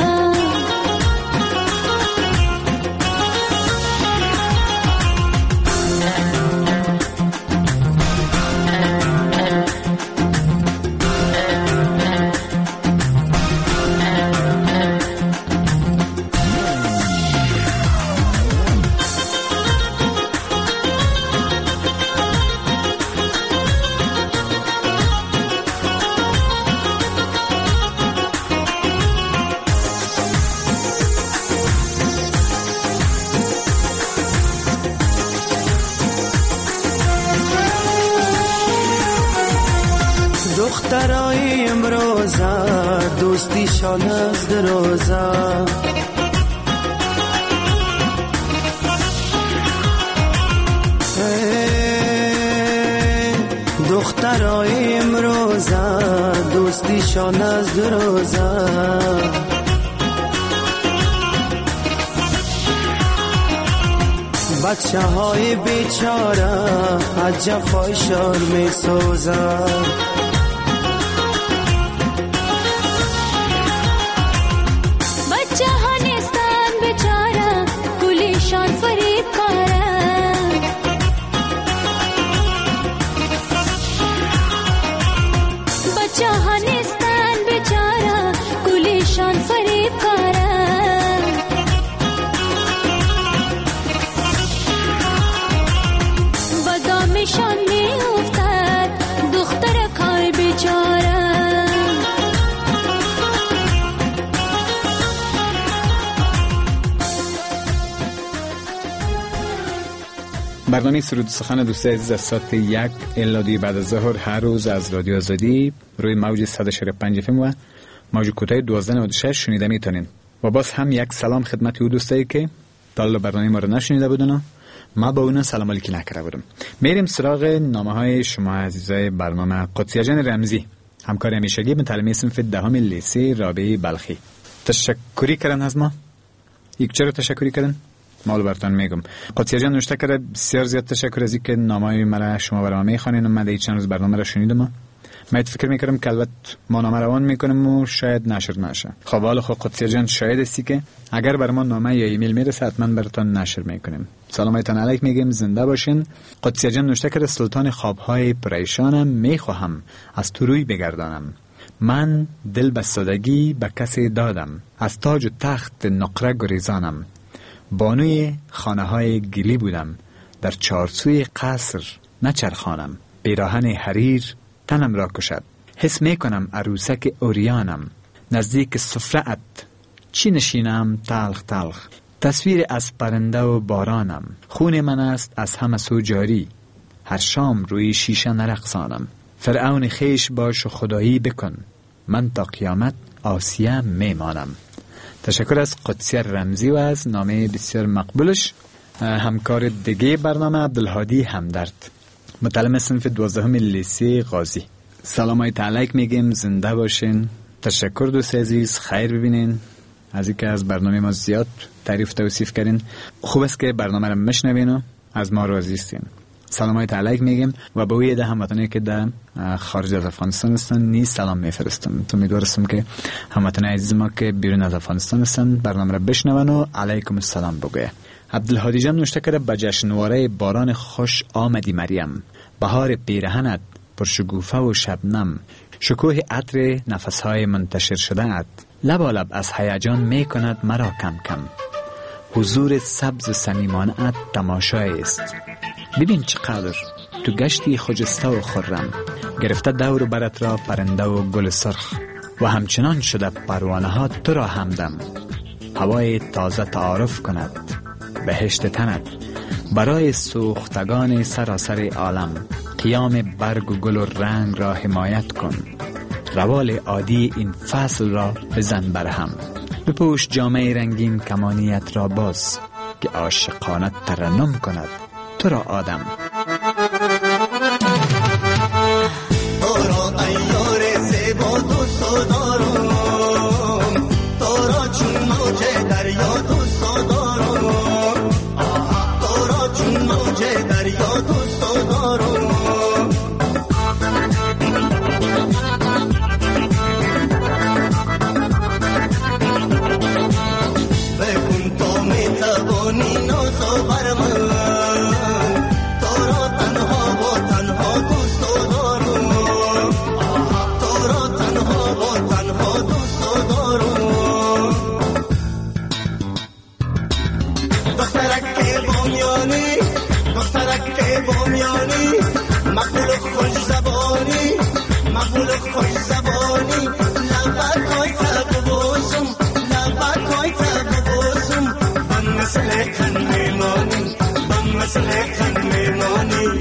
Speaker 6: دخترای امروزه دوستیشان از دروزه دخترای امروزه دوستیشان از دروزه بچه های بیچاره از جفایشان می سوزه
Speaker 5: برنامه سرود سخن دوستای عزیز از ساعت یک الی دو بعد از ظهر هر روز از رادیو آزادی روی موج صد و پنج اف ام و موج کوتاه دوازده نود و شش شنیده میتونین. و باز هم یک سلام خدمت او دوستایی که تا حالا برنامه ما رو نشنیده بودن. ما با اونا سلام علیکی نکرده بودم. میریم سراغ نامه های شما عزیزای برنامه. قدسیه جان رمزی، همکار همیشگی به تعلیم صنف دهم لیسه رابعه بلخی، تشکری کردن از ما. یک چرا تشکری کردن؟ مال براتون میگم. قدسیه جان نوشته کرده بسیار زیاد تشکر از اینکه نامه‌های مرا شما برام میخوانید و من در چند روز برنامه را شنیدم. من فکر میکردم که البته ما نامه روان میکنیم و شاید نشر نشه. خب حالا خب قدسیه جان شاید استی که اگر بر ما نامه یا ایمیل میرسه حتما براتون نشر میکنیم. سلامتون علیک میگیم، زنده باشین. قدسیه جان نوشته کرده سلطان خوابهای پریشانم، میخواهم از تو روی بگردانم. من دل به سادگی به کسی دادم، از تاج و تخت نقره گریزانم. بانوی خانه های گلی بودم، در چارسوی قصر نچرخانم. پیراهن حریر تنم را کشد، حس می کنم عروسک اوریانم. نزدیک سفره‌ات چی نشینم تلخ تلخ، تصویر از پرنده و بارانم. خون من است از همه سو جاری، هر شام روی شیشه نرقصانم. فرعون خیش باش و خدایی بکن، من تا قیامت آسیه میمانم. تشکر از قدسیه رمزی و از نامه بسیار مقبولش. همکار دیگه برنامه عبدالهادی همدرد، متعلم صنف دوازدهم لیسه غازی. سلام های تعلیق میگیم، زنده باشین. تشکر دوست عزیز، خیر ببینین. از اینکه از برنامه ما زیاد تعریف توصیف کردین. خوب است که برنامه رو مشنوین و از ما راضی هستین. سلام های تعلیق میگیم و به اوی ده هموطنی که در خارج از افغانستان هستن نیز سلام میفرستم. تو امیدوارم که هموطن عزیز ما که بیرون از افغانستان هستن برنامه را بشنون و علیکم السلام بگوه. عبدالهادی جان نوشته کرده به جشنواره باران خوش آمدی مریم، بهار پیرهنت پرشگوفه و شبنم، شکوه عطر نفسهای منتشر شده ات، لبالب از هیجان می کند مرا کم کم. حضور سبز و صمیمانه‌ات تماشای است، ببین چقدر تو گشتی خجسته و خرم، گرفته دور برت را پرنده و گل سرخ، و همچنان شده پروانه ها تو را همدم. هوای تازه تعارف کند بهشت تنت، برای سوختگان سراسر عالم. قیام برگ و گل و رنگ را حمایت کن. روال عادی این فصل را بزن برهم. بپوش جامعه رنگین کمانیت را باز که عاشقانه ترنم کند تو را آدم.
Speaker 6: تو را ایار زیبا دوست دارم، تو را چون موج دریا دوست دارم، تو را چون موج دریا دوست دارم. بکن تو می توانی نازو بر من، تو را تنها و تنها دوست دارم، تو را تنها و تنها دوست دارم. دخترک بامیانی، دخترک بامیانی، مقبول خوش زبانی، مقبول خوش زبانی، لبک های تب بوسم، لبک های تب بوسم، بم مثل خن میمانی، بم مثل خن میمانی.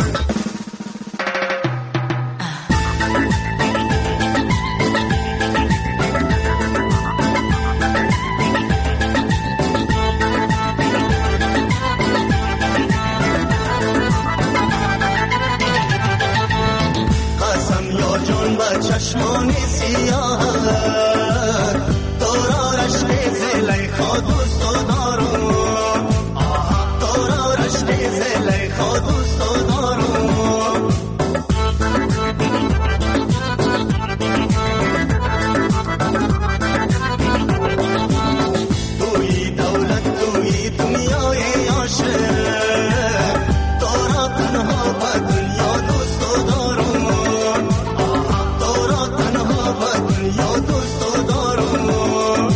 Speaker 6: چشمانی سیاه تو را رشک زلیخا دوست دارم، تو را رشک زلیخا دوست دارم. توی دولت توی دنیای عاشق، تو را تنها و دنیا دوست دارم، یا دوست دارم.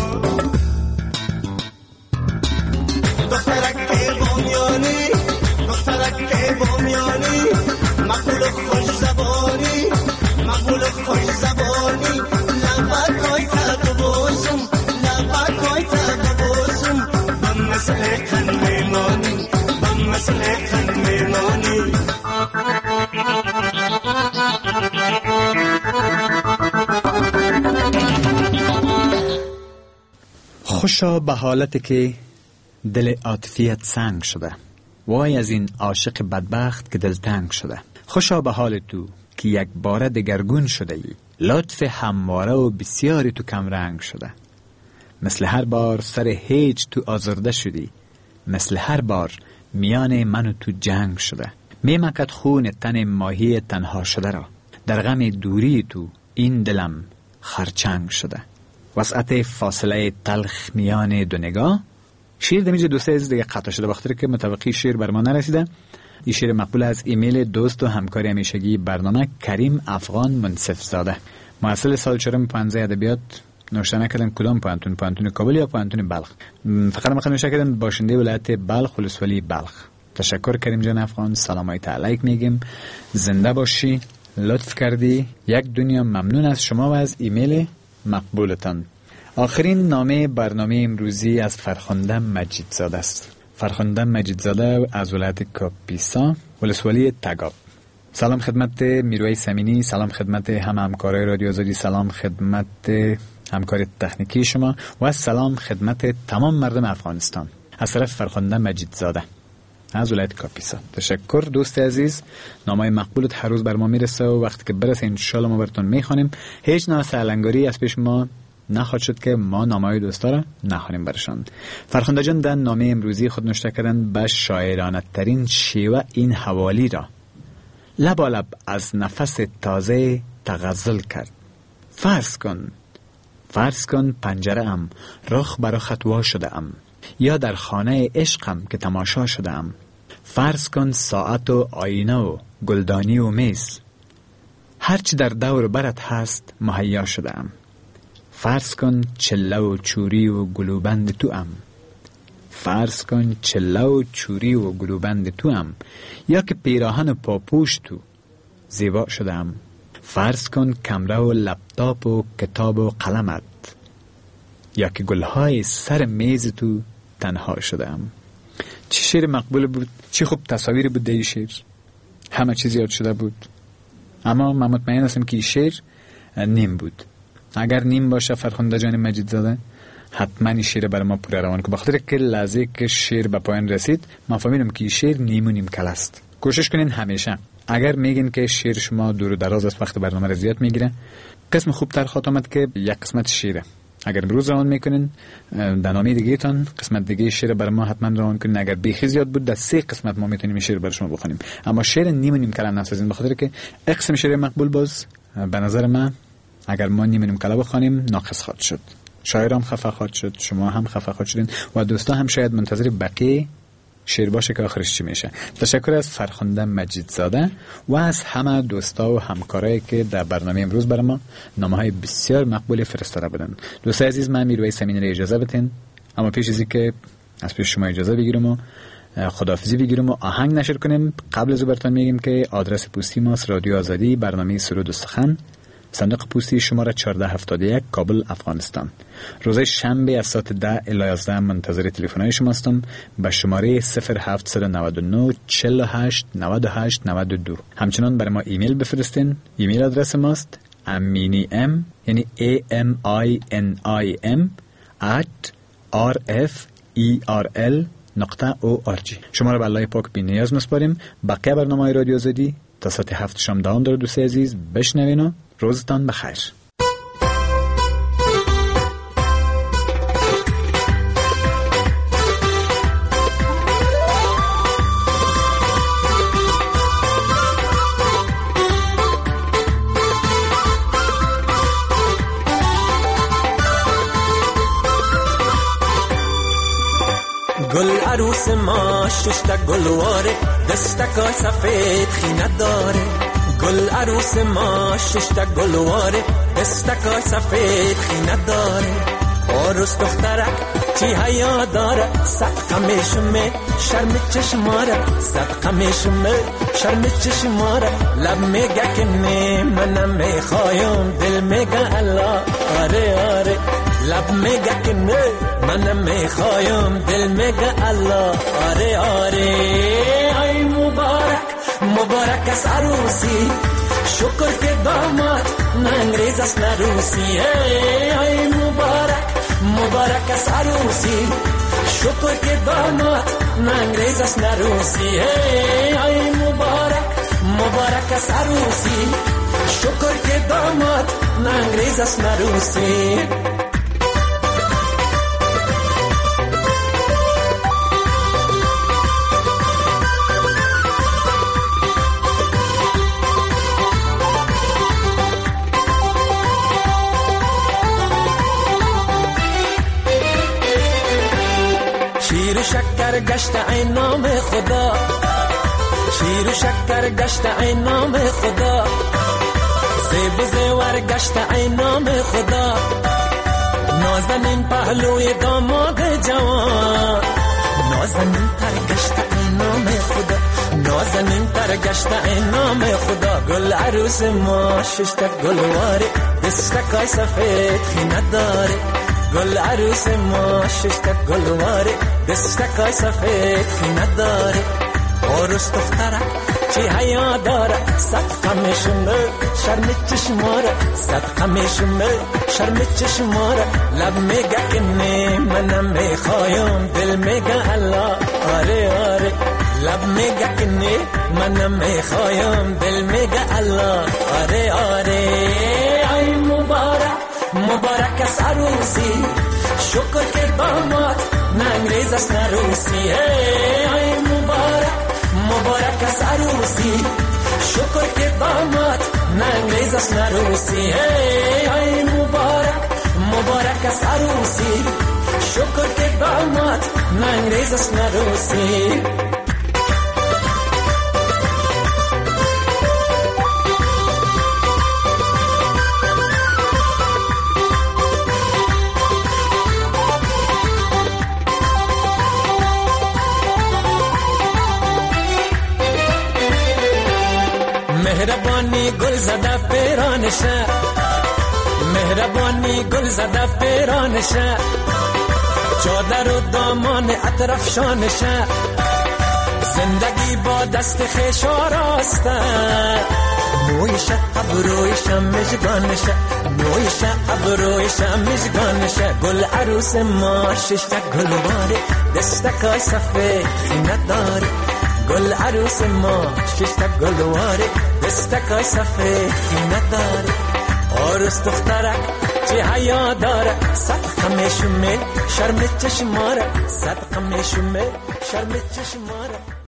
Speaker 6: دخترک بامیانی، دخترک بامیانی، مقبول خوش زبانی، مقبول خوش زبانی، لبک های تب بوسم، لبک های تب بوسم، بم مثل خن میمانی، بم مثل خن میمانی.
Speaker 5: خوشا به حالتی که دل عاطفیت سنگ شده، وای از این عاشق بدبخت که دلتنگ شده. خوشا به حال تو که یک باره دگرگون شده ای، لطف همواره و بسیاری تو کم رنگ شده. مثل هر بار سر هیچ تو آزرده شدی، مثل هر بار میان من و تو جنگ شده. میمکد خون تن ماهی تنها شده را، در غم دوری تو این دلم خرچنگ شده. وسعت فاصله تلخ میان دو نگاه. شیر دمیج دوسته از دیگه قطع شده بخاطر که متوقی شیر بر ما نرسیده. این شیر مقبول از ایمیل دوست و همکاری همیشگی برنامه کریم افغان منصف زاده. محصل سال چهارم پانزده ادبیات نوشته نکردن کدام پوهنتون، پوهنتون کابل یا پوهنتون بلخ. فقط میخوام نوشته کردن باشنده ولایت بلخ ولسوالی بلخ. تشکر کریم جان افغان، سلام علیک میگیم، زنده باشی، لطف کردی. یک دنیا ممنون از شما و از ایمیل مقبولتان. آخرین نامه برنامه امروزی از فرخنده مجیدزاده است. فرخنده مجیدزاده از ولایت کاپیسا ولسوالی تگاب. سلام خدمت میروی سمینی، سلام خدمت هم همکارای رادیو آزادی، سلام خدمت همکار تکنیکی شما و سلام خدمت تمام مردم افغانستان از طرف فرخنده مجیدزاده از ولایت کاپیسا. تشکر دوست عزیز، نامه مقبولت هر روز بر ما میرسه و وقتی که برسه انشالله ما براتون میخوانیم. هیچ نوع سرلنگاری از پیش ما نخواهد شد که ما نامه‌های دوستا را نخوانیم برشان. فرخنده جان در نامه امروزی خود نوشته کردن به شاعرانه ترین شیوه این حوالی را لبالب از نفس تازه تغزل کرد. فرض کن فرض کن پنجره ام رخ بر رخت وا شده ام، یا در خانه عشقم که تماشا شده ام. فرض کن ساعت و آینه و گلدانی و میز، هرچی در دور برت هست مهیا شده ام. فرض کن چله و چوری و گلوبند تو ام، فرض کن چله و چوری و گلوبند تو ام، یا که پیراهن و پاپوش تو زیبا شده ام. فرض کن کمره و لپتاپ و کتاب و قلمت، یا که گلهای سر میز تو تنها شده ام. چه شعر مقبول بود، چه خوب تصاویر بود در این شعر، همه چیز یاد شده بود. اما من مطمئن هستم که شعر نیم بود. اگر نیم باشه فرخنده جان مجیدزاده حتما این شعر برای ما پوره روان که بخاطر که لحظه که شعر به پایان رسید من فهمیدم که شعر نیم و نیم کل است. کوشش کنین همیشه اگر میگین که شعر شما دور و دراز است وقت برنامه را زیاد میگیره، قسم خوبتر خواهد آمد که یک قسمت شعره اگر امروز روان میکنین در نامه دیگه تان قسمت دیگه شعر برای ما حتما روان کنین. اگر بیخی زیاد بود در سه قسمت ما میتونیم شعر برای شما بخونیم، اما شعر نیم و نیم کلام نسازین بخاطر که قسم شعر مقبول باز به نظر من اگر ما نیم و نیم کلام بخونیم ناقص خواهد شد. شاعرام خفه خواهد شد، شما هم خفه خواهد شدین و دوستا هم شاید منتظر بقیه شعر باشه که آخرش چی میشه. تشکر از فرخنده مجیدزاده و از همه دوستا و همکارایی که در برنامه امروز برای ما نامه‌های بسیار مقبول فرستاده بودن. دوستای عزیز، من میرویس امینی را اجازه بدین، اما پیش از اینکه از پیش شما اجازه بگیرم و خداحافظی بگیرم و آهنگ نشر کنیم، قبل از براتون میگیم که آدرس پستی ماست رادیو آزادی، برنامه سرود و سخن، صندوق پستی شماره چهارده هفتاد و یک، کابل، افغانستان. روز شنبه از ساعت ده الی یازده منتظر تلفن‌های شما هستم به شماره صفر هفت نه نه چهل و هشت نود و هشت نود و دو. همچنان برای ما ایمیل بفرستین. ایمیل آدرس ماست aminim یعنی a m i n i m at r f e r l نقطه او آر جی. شما را به الله پاک بی نیاز می‌سپاریم. بقیه برنامه‌های رادیو آزادی تا ساعت هفت شام دوام داره. دوستای عزیز بشنوین و روزتان بخیر.
Speaker 6: گل عروس ما ششتا گلواره، دستکای سفید خینه داره. گل عروس ما ششتا گلواره، دستکای سفید خینه داره. عروس دخترک چی حیا داره، صدقه میشمه شرم چشماره، صدقه میشمه شرم چشماره. لب میگه که نه منم میخوایم، دل میگه الله آره آره. لب میگه که نه منم میخوایم، دل میگه الله آره آره. ای مبارک مبارک از عروسی، شکر که داماد نه انگریز است نه روسی. ای مبارک مبارک از عروسی، شکر که داماد نه انگریز است نه روسی. ای مبارک مبارک از عروسی، شکر که داماد نه انگریز است نه روسی. شیر و شکر گشت ای نام خدا، شیر و شکر گشت ای نام خدا. زیب و زیور گشت ای نام خدا، نازنین پهلوی داماد جوان. نازنین تر گشت ای نام خدا، نازنین تر گشت ای نام خدا. گل عروس ما ششتا گلواره، دستکای سفید خینه داره. گل عروس ما ششتا گلواره، دستکای سفید خینه داره. عروس دخترک چی حیا داره، صدقه میشمه شرم چشماره، صدقه میشمه شرم چشماره. لب میگه که نه منم میخوایم، دل میگه الله آره آره. لب میگه که نه منم میخوایم، دل میگه الله آره آره. ای مبارک مبارک از عروسی، شکر که داماد نه انگریز است نه روسی. ای مبارک مبارک از عروسی، شکر که داماد نه انگریز است نه روسی. ای مبارک مبارک از عروسی، شکر که داماد نه انگریز است نه روسی. مهربانی گل زده پیرانشه، مهربانی گل زده پیرانشه. چادر و دامان اطراف شانشه، زندگی با دست خویش آراسته مویشه ابرویشم مژگانشه مویشه ابرویشم مژگانشه گل عروس ما شش گلواره دستکای سفید خینت داره گل عروس ما شش گلواره دستکای سفید خینت داره عروس دخترک چه حیا داره صدقه میشومه شرم چشماره صدقه میشومه شرم چشماره